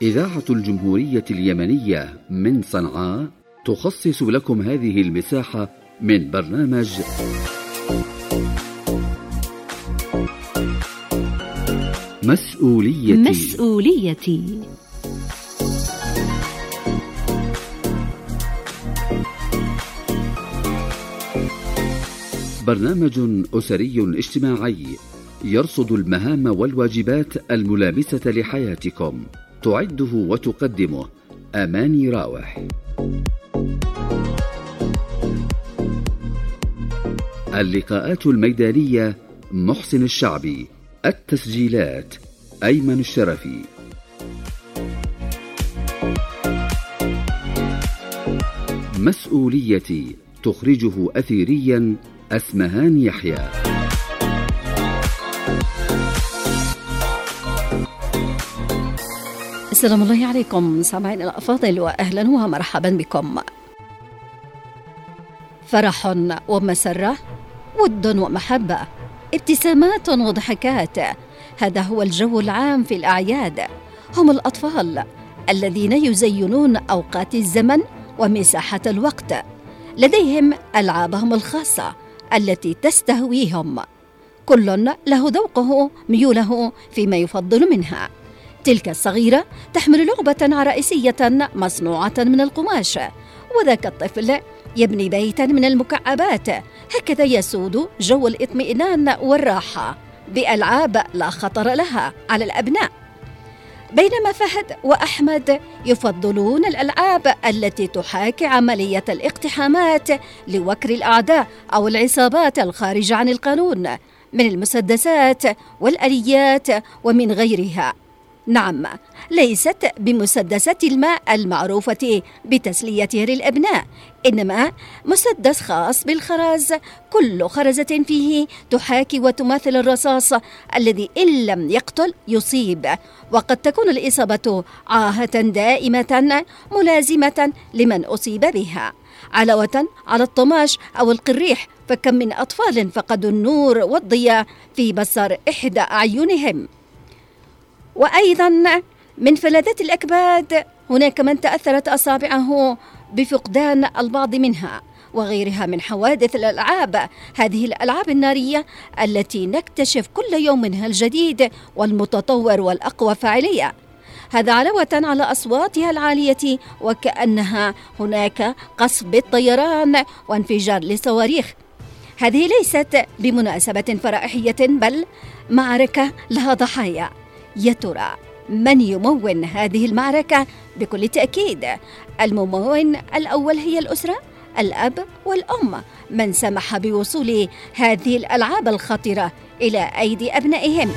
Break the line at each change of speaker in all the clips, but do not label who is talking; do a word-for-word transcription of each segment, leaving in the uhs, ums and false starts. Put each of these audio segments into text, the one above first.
إذاعة الجمهورية اليمنية من صنعاء تخصص لكم هذه المساحة من برنامج مسؤوليتي.
مسؤوليتي.
برنامج أسري اجتماعي يرصد المهام والواجبات الملامسة لحياتكم. تعده وتقدمه أماني راوح. اللقاءات الميدانية محسن الشعبي. التسجيلات أيمن الشرفي. مسؤوليتي تخرجه أثيريا أسمهان يحيى.
السلام الله عليكم سامعين الأفاضل، وأهلا ومرحبا بكم. فرح ومسرة، ود ومحبة، ابتسامات وضحكات، هذا هو الجو العام في الأعياد. هم الأطفال الذين يزينون أوقات الزمن ومساحة الوقت، لديهم ألعابهم الخاصة التي تستهويهم، كل له ذوقه ميوله فيما يفضل منها. تلك الصغيرة تحمل لعبة عرائسية مصنوعة من القماش، وذاك الطفل يبني بيتا من المكعبات. هكذا يسود جو الاطمئنان والراحة بألعاب لا خطر لها على الأبناء، بينما فهد وأحمد يفضلون الألعاب التي تحاكي عملية الاقتحامات لوكر الأعداء أو العصابات الخارجة عن القانون من المسدسات والآليات ومن غيرها. نعم، ليست بمسدسات الماء المعروفة بتسليتها للأبناء، إنما مسدس خاص بالخرز، كل خرزة فيه تحاكي وتماثل الرصاص الذي إن لم يقتل يصيب، وقد تكون الإصابة عاهة دائمة ملازمة لمن أصيب بها، علاوة على الطماش أو القريح. فكم من أطفال فقدوا النور والضياء في بصر إحدى أعينهم. وأيضا من فلذات الأكباد هناك من تأثرت أصابعه بفقدان البعض منها، وغيرها من حوادث الألعاب. هذه الألعاب النارية التي نكتشف كل يوم منها الجديد والمتطور والأقوى فاعلية، هذا علاوة على أصواتها العالية، وكأنها هناك قصف بالطيران وانفجار لصواريخ. هذه ليست بمناسبة فرائحية، بل معركة لها ضحايا. يا ترى من يمون هذه المعركة؟ بكل تأكيد الممون الأول هي الأسرة، الأب والأم، من سمح بوصول هذه الألعاب الخطرة إلى أيدي أبنائهم.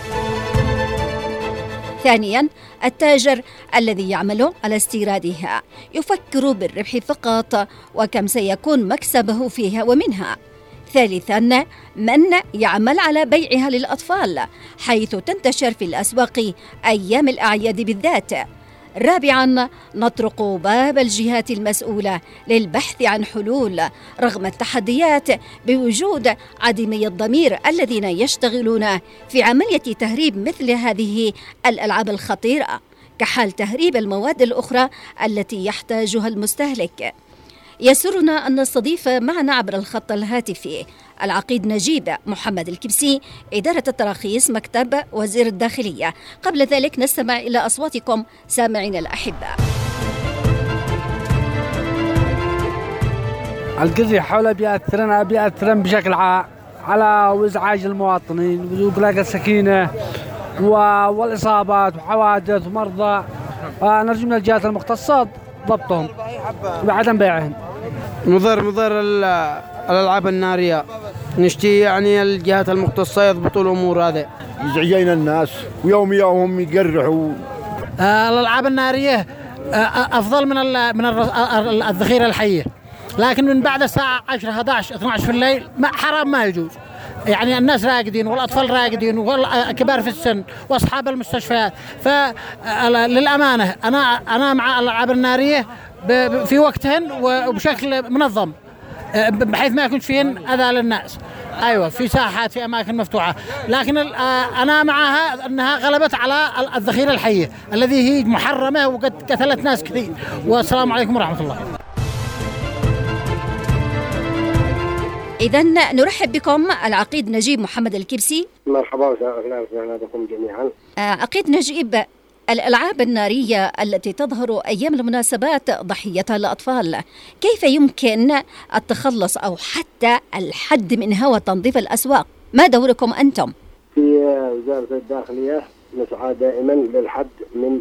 ثانياً، التاجر الذي يعمل على استيرادها يفكر بالربح فقط وكم سيكون مكسبه فيها ومنها. ثالثاً، من يعمل على بيعها للأطفال حيث تنتشر في الأسواق أيام الأعياد بالذات. رابعاً، نطرق باب الجهات المسؤولة للبحث عن حلول رغم التحديات بوجود عديمي الضمير الذين يشتغلون في عملية تهريب مثل هذه الألعاب الخطيرة، كحال تهريب المواد الأخرى التي يحتاجها المستهلك. يسرنا أن نستضيف معنا عبر الخط الهاتفي العقيد نجيب محمد الكبسي، إدارة التراخيص، مكتب وزير الداخلية. قبل ذلك نستمع إلى أصواتكم سامعين الأحباء.
القضية حول بيأثرنا بيأثرن بشكل عام على وإزعاج المواطنين وقلق السكينة والإصابات وحوادث ومرضى. نرجو من الجهات المختصة ضبطهم وعدم بيعهم.
مضر مضر الألعاب النارية، نشتي يعني الجهات المختصة يضبطوا الأمور هذه.
يزعجين الناس ويوميا وهم يقرحوا.
آه الألعاب النارية آه أفضل من من الذخيرة الحية، لكن من بعد الساعة عشرة أحد عشر اثنا عشر في الليل ما حرام، ما يجوز. يعني الناس راقدين والأطفال راقدين والكبار في السن وأصحاب المستشفيات. فللأمانة أنا أنا مع الألعاب النارية في وقتهن وبشكل منظم، بحيث ما يكون فيهن أذى للناس. أيوة في ساحات في أماكن مفتوحة، لكن أنا معها أنها غلبت على الذخيرة الحية الذي هي محرمة وقد قتلت ناس كثير. والسلام عليكم ورحمة الله.
إذن نرحب بكم العقيد نجيب محمد الكبسي.
مرحبا وسهلا بكم جميعا.
عقيد نجيب، الألعاب النارية التي تظهر أيام المناسبات ضحيتها الأطفال، كيف يمكن التخلص أو حتى الحد منها وتنظيف الأسواق؟ ما دوركم أنتم؟
في وزارة الداخلية نسعى دائما للحد من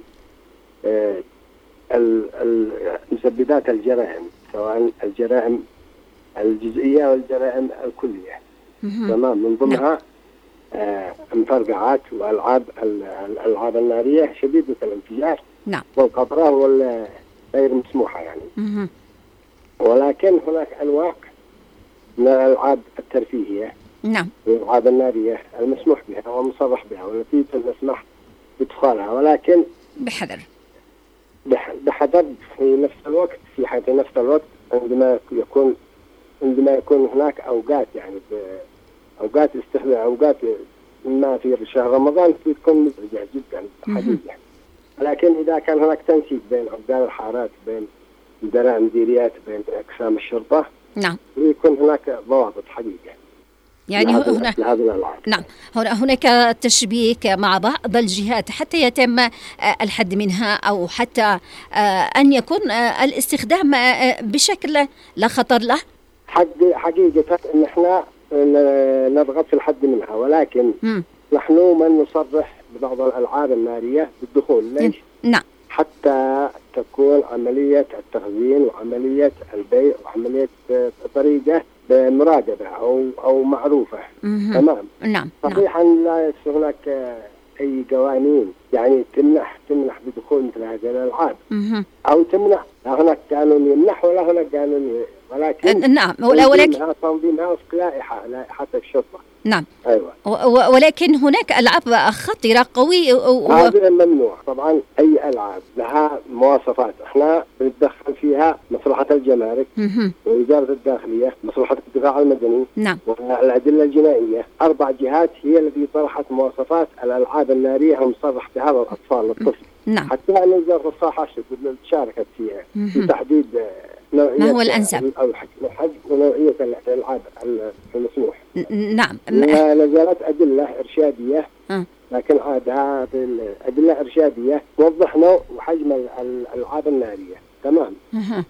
مسببات الجرائم، سواء الجرائم الجزئية والجرائم الكلية. تمام. من ضمنها آه مفرقعات والألعاب الألعاب النارية شديدة الانفجار
نعم.
والخطرة والغير مسموحة يعني.
مه.
ولكن هناك أنواع من الألعاب الترفيهية
نعم.
الألعاب النارية المسموح بها ومصرح بها والتي نسمح بدخولها، ولكن
بحذر
بحذر في نفس الوقت في حيث نفس الوقت عندما يكون عندما يكون هناك أوقات يعني أوقات استخدام أوقات ما في شهر رمضان تكون مزعجة جدا حقيقة. لكن إذا كان هناك تنسيق بين عقال الحارات بين مدراء مديريات بين أقسام الشرطة
نعم
يكون هناك ضوابط حقيقة
يعني هنا نعم هناك تشبيك مع بعض الجهات حتى يتم الحد منها أو حتى أن يكون الاستخدام بشكل لا خطر له.
حقيقة إن إحنا نضغط في الحد منها، ولكن
م.
نحن من نصرح ببعض الألعاب النارية بالدخول. ليش؟
نعم.
حتى تكون عملية التخزين وعملية البيع وعملية طريقة بمراقبة أو أو معروفة.
م-
تمام.
نعم.
صحيحا لا هناك أي قوانين يعني تمنح تمنح بدخول مثل هذه الألعاب
م-
أو تمنح، لا هناك قانون يمنح ولا هناك قانون، ولكن
نعم ولكن
تنظيمها وفق لائحة لائحة الشرطة.
نعم.
أيوة.
ولكن هناك ألعاب خطرة قوية و...
هذا ممنوع طبعا. أي ألعاب لها مواصفات احنا بنتدخل فيها مصلحة الجمارك ووزارة الداخلية مصلحة الدفاع المدني
نعم.
والأدلة الجنائية. أربع جهات هي التي طرحت مواصفات الألعاب النارية المصرح بها للأطفال للطفل.
نعم.
حتى أن وزارة الصحة شاركت فيها في تحديد نوعية
ما هو الأنسب
أو حجم ونوعية الألعاب المسموح.
نعم.
نزلت أدلة إرشادية
أه.
لكن عاد هذه الأدلة إرشادية توضح نوع وحجم الألعاب النارية. تمام.
أه.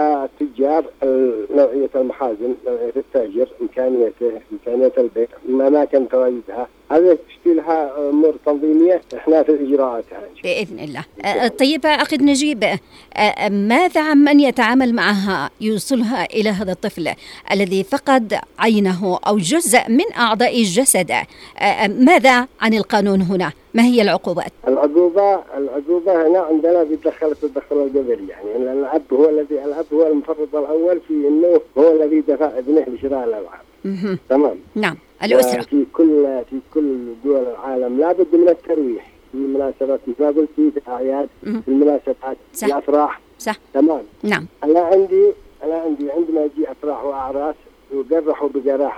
وتجار نوعية المخازن نوعية التاجر إمكانيته إمكانية البيع أماكن تواجدها، هذا تشكيلها أمور تنظيمية إحنا في إجراءاتها
بإذن الله. أه طيب عقيد نجيب، أه ماذا عن من يتعامل معها يوصلها إلى هذا الطفل الذي فقد عينه أو جزء من أعضاء الجسد؟ أه ماذا عن القانون هنا؟ ما هي العقوبات؟
العقوبة العقوبة هنا عندنا بيتدخل التدخل الجذري، يعني أن الأب هو الذي الأب هو المفرط الأول في إنه هو الذي دفع ابنه لشراء الألعاب. تمام.
نعم. الأسرة
في كل في كل دول العالم لابد من الترويح في المناسبات مثل ما قلت في الأعياد في المناسبات في الأفراح.
صح.
تمام.
نعم.
أنا عندي أنا عندي عندما يجي أفراح وأعراس وجرحوا بجراح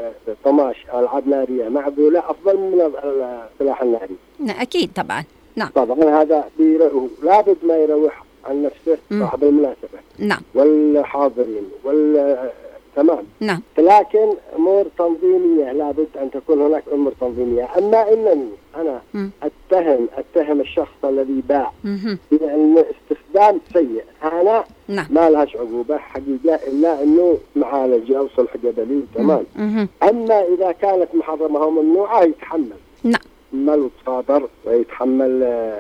طماش أو ألعاب نارية معقولة أفضل من السلاح الناري.
أكيد طبعا. نعم.
طبعا هذا لابد ما يروح عن نفسه صاحب المناسبة.
نعم.
والحاضرين وال تمام.
نعم.
لكن أمور تنظيمية لابد أن تكون هناك أمور تنظيمية. أما إنني أنا
م.
أتهم أتهم الشخص الذي باع
م-
بأن استخدام سيء، أنا
نعم.
ما لهاش عقوبة حقيقة إلا إنه معالجة أو صلح جدلي. تمام.
م-
أما إذا كانت محرمة أو ممنوعة يتحمل.
نعم.
يتحمل ويتصادر ويتحمل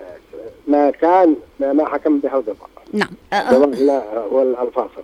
ما كان ما حكم به القضاء.
نعم.
والفاصل.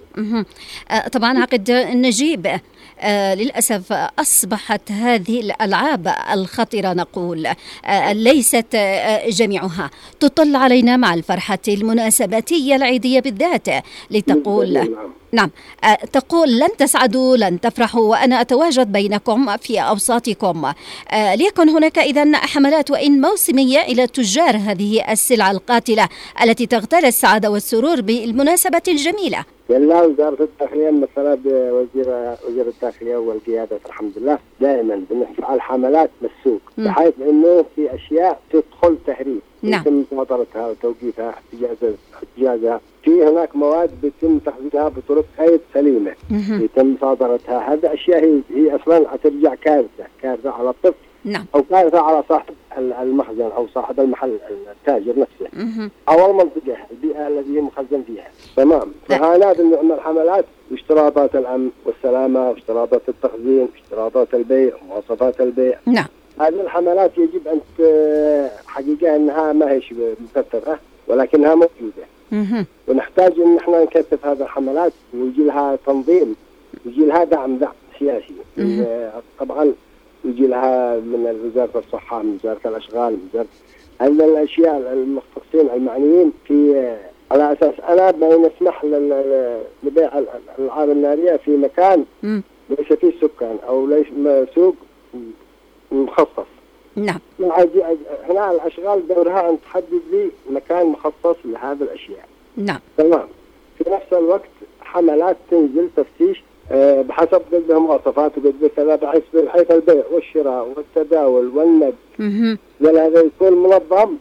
طبعا عقد نجيب، آه للأسف أصبحت هذه الألعاب الخطرة نقول آه ليست آه جميعها تطل علينا مع الفرحة المناسباتية العيدية بالذات لتقول نعم آه تقول لن تسعدوا لن تفرحوا وأنا أتواجد بينكم في أوساطكم. آه ليكن هناك إذن حملات وإن موسمية إلى تجار هذه السلع السلع القاتلة التي تغتال السعادة والسرور بالمناسبة الجميلة؟
والله وزارة الداخلية مثلا بوزير وزير الداخلية والقيادة الحمد لله دائما بنفعل حملات بالسوق بحيث انه في اشياء تدخل تهريب
نعم.
يتم مصادرتها وتوقيفها احتجازها. في هناك مواد بيتم تخزينها بطرق غير سليمة يتم مصادرتها. هذا اشياء هي, هي اصلا ترجع كارثة كارثة على الطفل
نعم.
او كارثة على صاحب المخزن او صاحب المحل التاجر نفسه مه. او المنطقة البيئة التي مخزن فيها. تمام. فهذا من الحملات واشتراطات الامن والسلامة واشتراطات التخزين واشتراطات البيع ومواصفات البيع.
نعم.
هذه الحملات يجب ان حقيقة انها ما هيش مكثفة ولكنها موجودة. مه. ونحتاج ان احنا نكثف هذه الحملات ويجي لها تنظيم ويجي لها دعم دعم سياسي. طبعا يجي لها من وزارة الصحة من وزارة الاشغال من وزارة هذه الاشياء المختصين المعنيين في على اساس انا ما نسمح لبيع الالعاب النارية في مكان م. ليس فيه سكان او ليس سوق مخصص.
نعم.
هنا الاشغال دورها ان تحدد لي مكان مخصص لهذه الاشياء.
نعم.
تمام. في نفس الوقت حملات تنزل تفتيش أه بحسب قدها مواصفات وقدها بحيث بحيث البيع والشراء والتداول والنقد. اها. هذا يكون منظم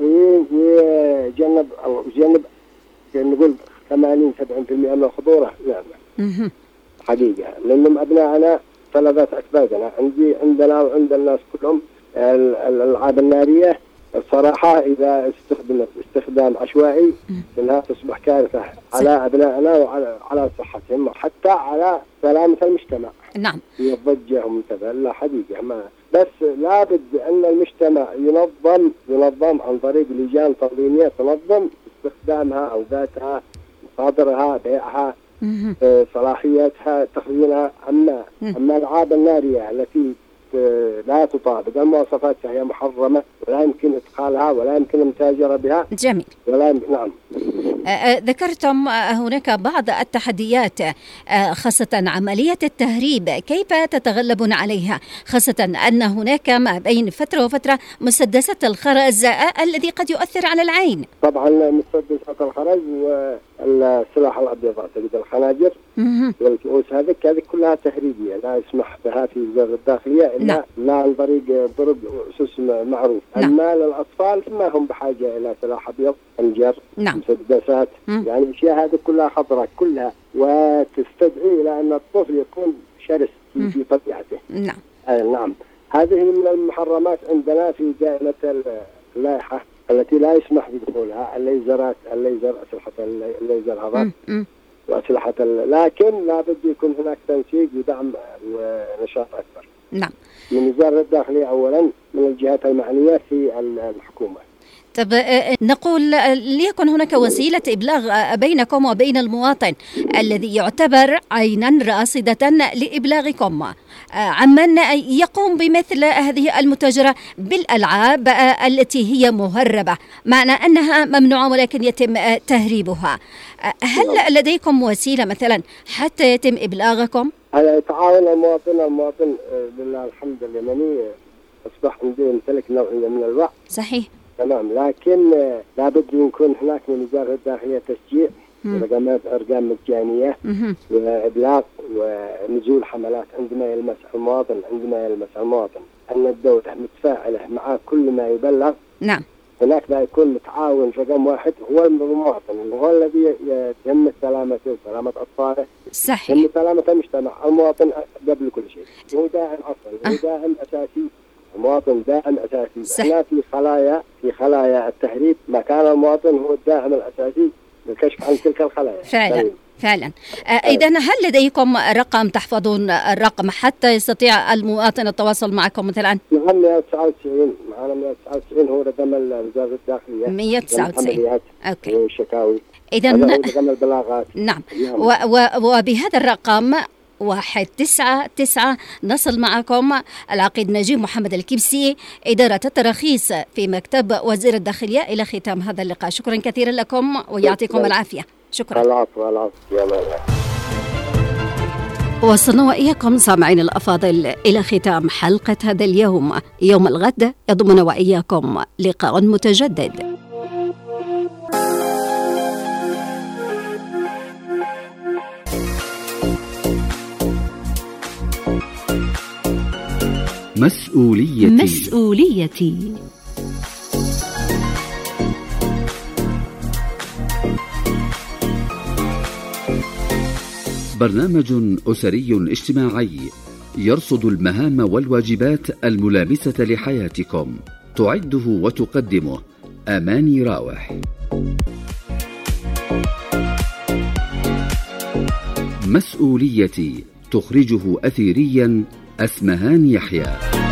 ويجنب او يجنب نقول ثمانين سبعين بالمئة من الخطوره. نعم. اها. حقيقه لانهم ابنائنا طلبات اكبادنا عندي عندنا وعند الناس كلهم الالعاب الناريه الصراحه اذا استخدمت استخدام عشوائي انها تصبح كارثه على ابنائنا وعلى على صحتهم وحتى على سلامه المجتمع.
نعم.
هي ضجه ومنتبه لا حقيقه ما بس لابد ان المجتمع ينظم ينظم عن طريق لجان تنظيميه تنظم استخدامها اوقاتها مصادرها بيعها آه، صلاحياتها تخزينها. اما اما الالعاب الناريه التي لا تطابق المواصفات فهي محرمة ولا يمكن إدخالها ولا يمكن المتاجرة بها.
جميل.
ولا يمكن. نعم.
ذكرتم هناك بعض التحديات خاصة عملية التهريب، كيف تتغلبون عليها خاصة أن هناك ما بين فترة وفترة مسدسات الخرز الذي قد يؤثر على العين؟
طبعا مسدسات الخرز والسلاح الأبيض أعتقد الخناجر والكؤوس هذه هذه كلها تهريبية لا يسمح بها في وزارة الداخلية إلا لا, لا عن طريق طرق أسس معروف. نعم. أما للأطفال ما هم بحاجة إلى سلاح أبيض خنجر.
نعم.
مسدسات يعني الأشياء هذه كلها خطرة كلها وتستدعي إلى أن الطفل يكون شرس في, في طبيعته.
نعم.
آه نعم. هذه من المحرمات عندنا في دائرة اللائحة التي لا يسمح بدخولها الليزرات الليزر أسلحة الليزر هذا وأسلحة لكن لابد يكون هناك تنسيق ودعم ونشاط أكثر.
نعم.
من وزارة الداخلية أولا من الجهات المعنية في الحكومة.
طب نقول ليكن هناك وسيلة إبلاغ بينكم وبين المواطن الذي يعتبر عينا راصدة لإبلاغكم عمن يقوم بمثل هذه المتاجرة بالألعاب التي هي مهربة معنى أنها ممنوعة ولكن يتم تهريبها. هل لديكم وسيلة مثلا حتى يتم إبلاغكم؟
على تعاون المواطن المواطن لله الحمد اليمني أصبح عنده يمتلك نوع من الوعي.
صحيح.
تمام. لكن لابد يكون هناك من وزارة الداخلية تشجيع ورقمات أرقام مجانية وإبلاغ ونزول حملات عندما يلمس المواطن عندما يلمس المواطن أن الدولة متفاعلة مع كل ما يبلغ.
نعم.
هناك لا يكون متعاون رقم واحد هو المواطن وهو الذي يهم سلامته وسلامة أطفاله.
صحيح.
يهم سلامة المجتمع. المواطن قبل كل شيء هو داعم أصلا هو داعم أساسي. المواطن داعم أساسي. احنا في خلايا في خلايا التهريب مكان المواطن هو الداعم الأساسي للكشف عن تلك الخلايا.
فعلا طيب. فعلا. إذا هل لديكم رقم تحفظون الرقم حتى يستطيع المواطن التواصل معكم مثلا؟
نعم مئة وتسعة وتسعين معنا مئة وتسعة وتسعين هو رقم وزارة الداخلية.
مئة وتسعة وتسعين.
أوكي. والشكاوي.
إذا
رقم البلاغات.
نعم. و و وبهذا الرقم واحد تسعة تسعة نصل معكم العقيد نجيب محمد الكبسي إدارة التراخيص في مكتب وزير الداخلية. إلى ختام هذا اللقاء شكرا كثيرا لكم ويعطيكم العافية. شكرا.
العفو العفو يا مرحبا.
وصلنا وإياكم سامعين الأفاضل إلى ختام حلقة هذا اليوم. يوم الغد يضمن وإياكم لقاء متجدد.
مسؤوليتي.
مسؤوليتي.
برنامج أسري اجتماعي يرصد المهام والواجبات الملامسة لحياتكم. تعده وتقدمه أماني راوح. مسؤوليتي. تخرجه أثيريا أسمهان يحيى.